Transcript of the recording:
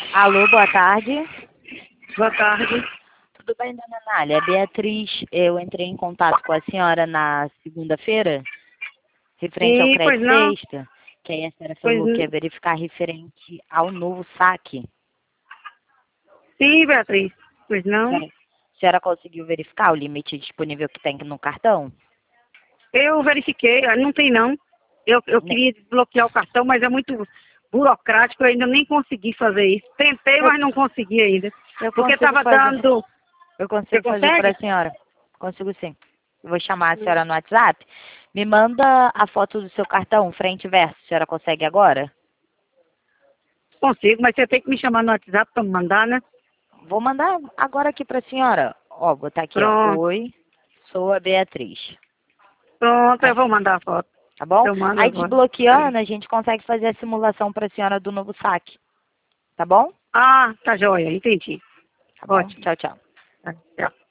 Alô, boa tarde. Boa tarde. Tudo bem, dona Nália? É Beatriz, eu entrei em contato com a senhora na segunda-feira, referente ao Sim, pois crédito não. extra, que aí a senhora Pois, falou que ia verificar referente ao novo saque. sim, Beatriz. Pois A não. senhora, a senhora conseguiu verificar o limite disponível que tem no cartão? Eu verifiquei, não tem não. Eu Ne- queria desbloquear o cartão, mas é muito burocrático, eu ainda nem consegui fazer isso. Tentei, Eu, mas não consegui ainda. eu Porque consigo estava fazer. dando. Eu Você consigo fazer para consegue? a senhora. Consigo sim. Eu vou chamar a senhora no WhatsApp. Me manda a foto do seu cartão, frente e verso. A senhora consegue agora? Consigo, mas você tem que me chamar no WhatsApp para me mandar, né? Vou mandar agora aqui para a senhora. Ó, botar aqui, ó. Pronto. Oi, sou a Beatriz. Pronto, eu Aí, vou mandar a foto. tá bom? Eu mando Aí agora. desbloqueando, a gente consegue fazer a simulação para a senhora do novo saque. Tá bom? Ah, tá joia, entendi. Tá bom? Ótimo. Tchau, tchau. Tá, tchau.